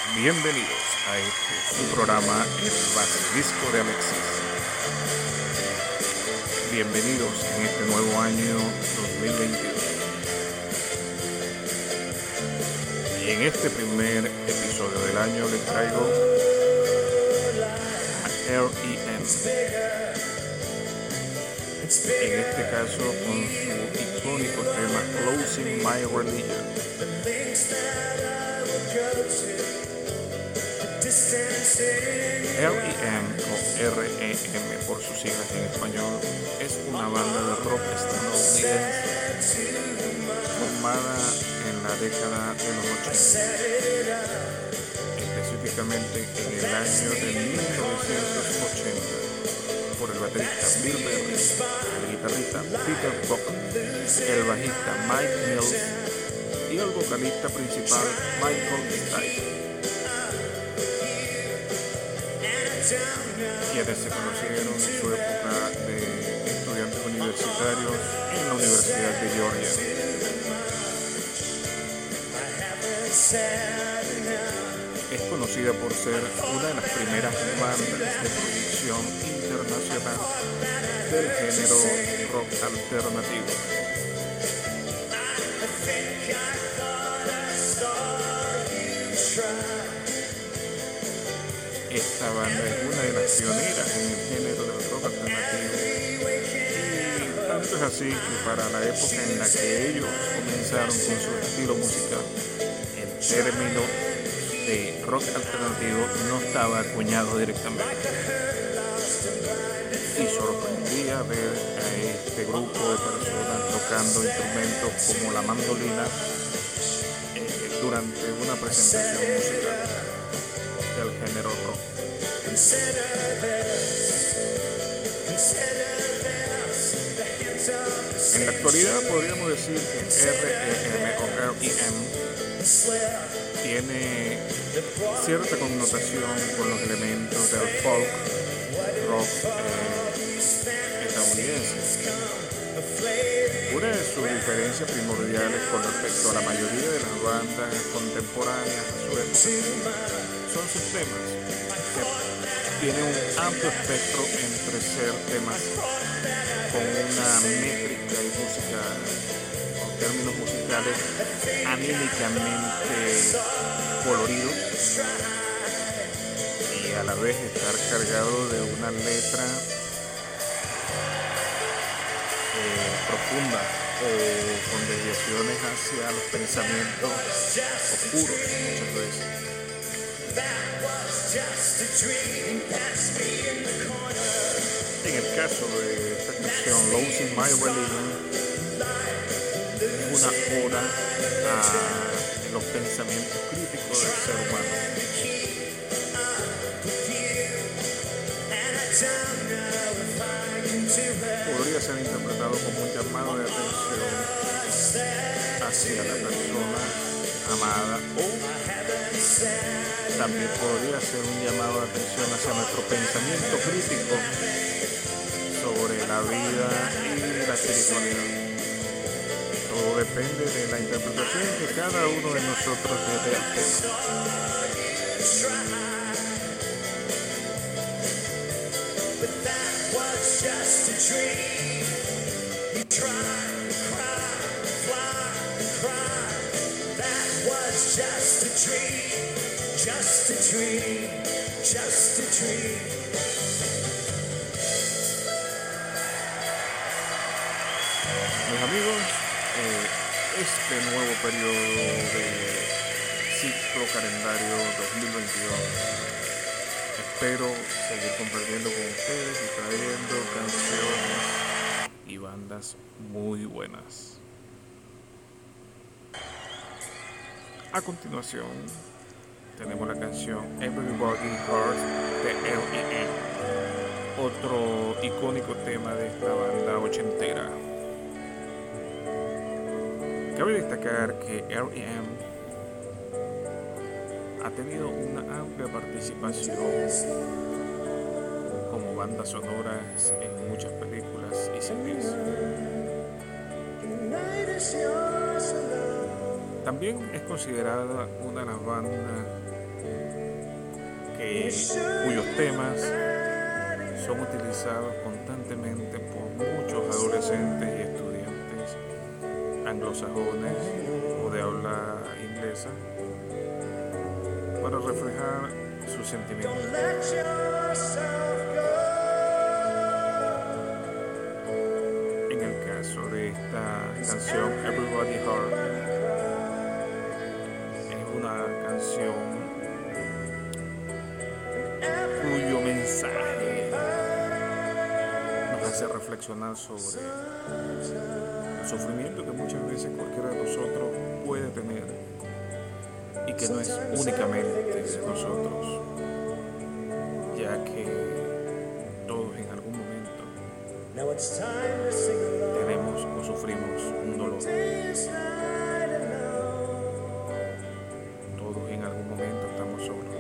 Bienvenidos a su programa El Basilisco de Alexis. Bienvenidos en este nuevo año 2022. Y en este primer episodio del año les traigo a R.E.M. En este caso con su icónico tema Closing My Religion. R.E.M. o R.E.M. por sus siglas en español es una banda de rock estadounidense formada en la década de los 80, específicamente en el año de 1980, por el baterista Bill Berry, el guitarrista Peter Buck, el bajista Mike Mills y el vocalista principal Michael Stipe, quienes se conocieron en su época de estudiantes universitarios en la Universidad de Georgia. Es conocida por ser una de las primeras bandas de proyección internacional del género rock alternativo. Esta banda es una de las pioneras en el género del rock alternativo, y tanto es así que para la época en la que ellos comenzaron con su estilo musical, el término de rock alternativo no estaba acuñado directamente, y sorprendía ver a este grupo de personas tocando instrumentos como la mandolina durante una presentación musical del género rock. En la actualidad podríamos decir que R.E.M. o R.E.M. tiene cierta connotación con los elementos del folk rock estadounidense. Una de sus diferencias primordiales con respecto a la mayoría de las bandas contemporáneas a su época son sus temas, que tienen un amplio espectro entre ser temas con una métrica y música, con términos musicales anímicamente coloridos, y a la vez estar cargado de una letra profunda o con desviaciones hacia los pensamientos oscuros muchas veces. En el caso de esta canción Closing My Religion, es una oda a los pensamientos críticos del ser humano. Podría ser interpretado como un llamado de atención hacia la persona amada, o también podría ser un llamado de atención hacia nuestro pensamiento crítico sobre la vida y la espiritualidad. Todo depende de la interpretación que cada uno de nosotros le dé al tema. Mis amigos, este nuevo periodo de ciclo calendario 2022, espero seguir compartiendo con ustedes y trayendo canciones y bandas muy buenas. A continuación tenemos la canción Everybody Hurts de R.E.M., otro icónico tema de esta banda ochentera. Cabe destacar que R.E.M. ha tenido una amplia participación como bandas sonoras en muchas películas y series. También es considerada una de las bandas cuyos temas son utilizados constantemente por muchos adolescentes y estudiantes anglosajones o de habla inglesa para reflejar sus sentimientos. En el caso de esta canción Everybody Hurt, es una canción cuyo mensaje nos hace reflexionar sobre el sufrimiento que muchas veces cualquiera de nosotros puede tener y que no es únicamente de nosotros, ya que todos en algún momento tenemos o sufrimos un dolor. Todos en algún momento estamos solos.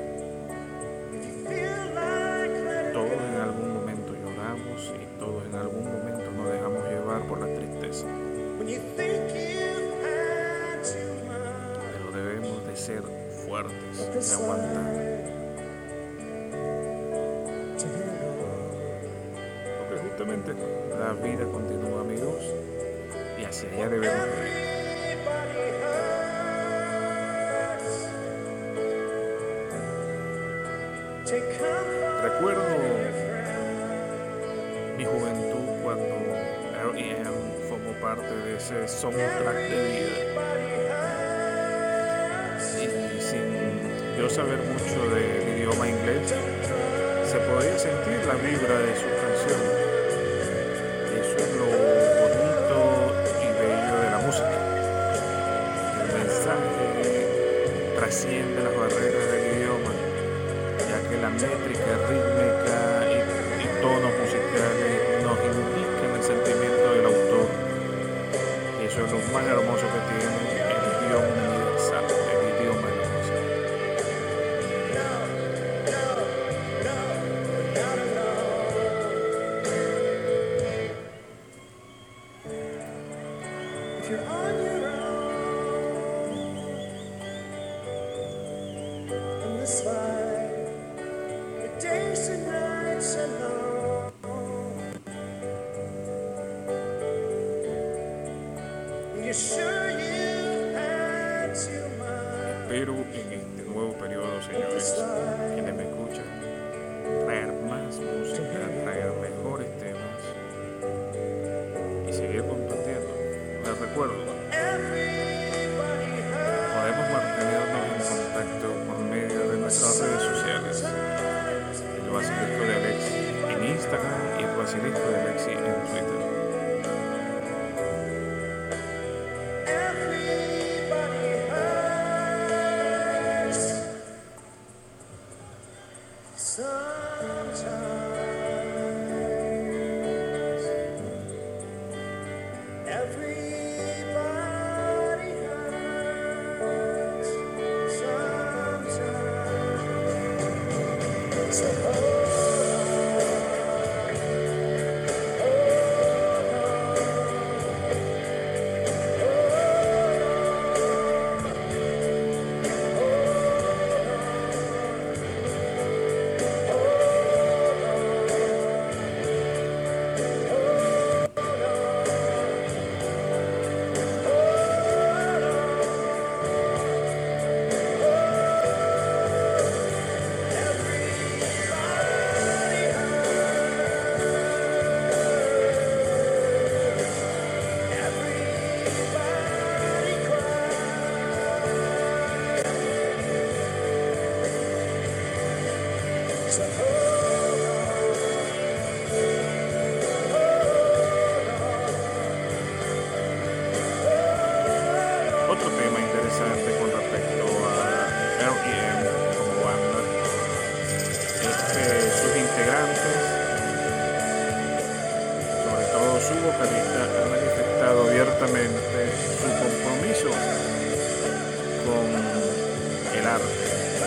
Todos en algún momento lloramos y todos en algún momento nos dejamos llevar por la tristeza. Pero debemos de ser fuertes, de aguantar. Porque justamente la vida continúa, amigos, y hacia allá debemos ir. Recuerdo mi juventud cuando R.E.M. formó parte de ese soundtrack de vida. Y sin yo saber mucho del idioma inglés, se podía sentir la vibra de sus canciones. Y eso es lo bonito y bello de la música. El mensaje trasciende las barreras del idioma, ya que la métrica rítmica y tonos musicales nos indican el sentimiento del autor. Y eso es lo más hermoso que tiene el idioma universal, el idioma de la música. Espero en este nuevo periodo, señores, quienes me escuchan, traer más música, traer mejores temas y seguir compartiendo. Les recuerdo, podemos mantenernos en contacto por medio de nuestras redes sociales. El Basilisco de Alexi en Instagram y el Basilisco de Alexi en Twitter. Otro tema interesante con respecto a R.E.M. como banda es que sus integrantes, sobre todo su vocalista, han manifestado abiertamente su compromiso con el arte.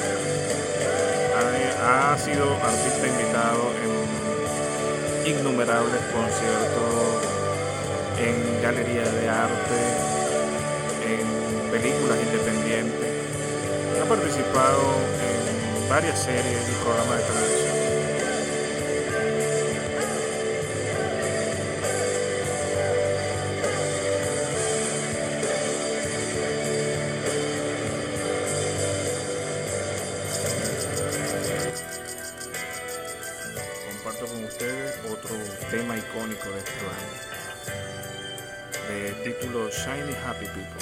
Ha sido artista invitado en innumerables conciertos, en galerías de arte, en películas independientes. Ha participado en varias series y programas de televisión. Comparto con ustedes otro tema icónico de esta banda, de título Shiny Happy People,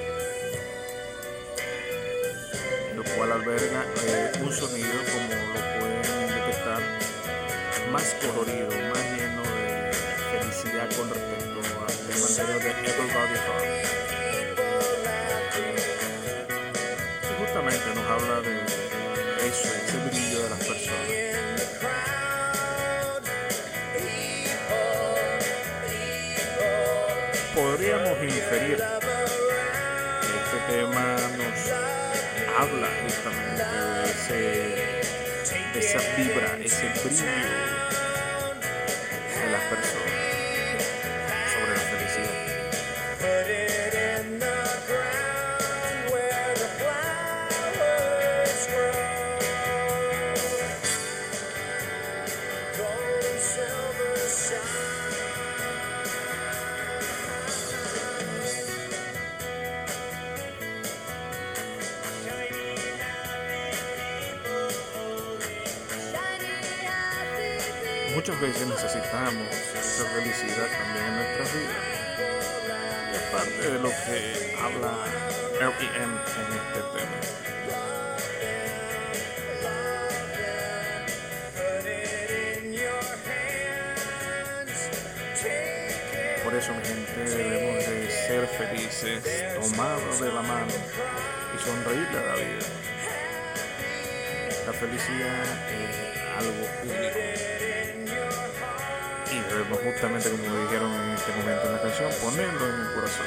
lo cual alberga un sonido, como lo pueden detectar, más colorido, más lleno de felicidad con respecto al tema anterior de Everybody Hurt. Y justamente nos habla de eso, ese brillo de las personas. Podríamos inferir que este tema nos habla justamente de esa vibra, ese brillo de las personas sobre la felicidad. Muchas veces necesitamos esa felicidad también en nuestras vidas. Y es parte de lo que habla R.E.M. en este tema. Por eso, mi gente, debemos de ser felices, tomados de la mano y sonreírle a la vida. La felicidad es algo único. Y debemos, justamente como dijeron en este momento en la canción, ponerlo en el corazón.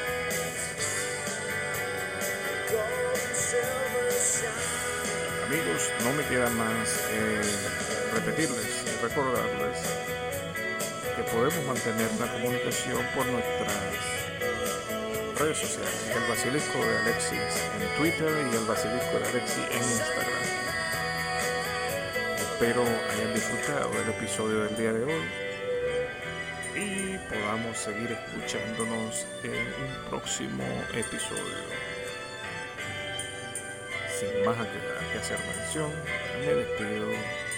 Amigos, no me queda más repetirles y recordarles que podemos mantener una comunicación por nuestras redes sociales, el Basilisco de Alexis en Twitter y el Basilisco de Alexis en Instagram. Espero hayan disfrutado del episodio del día de hoy y podamos seguir escuchándonos en un próximo episodio. Sin más que hacer mención, me despido,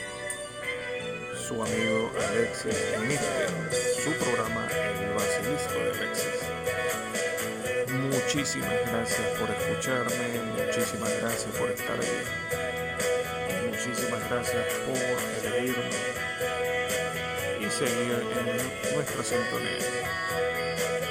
su amigo Alexis en su programa El Basilisco de Alexis. Muchísimas gracias por escucharme, muchísimas gracias por estar ahí. Muchísimas gracias por elegirme y seguir en nuestra sintonía.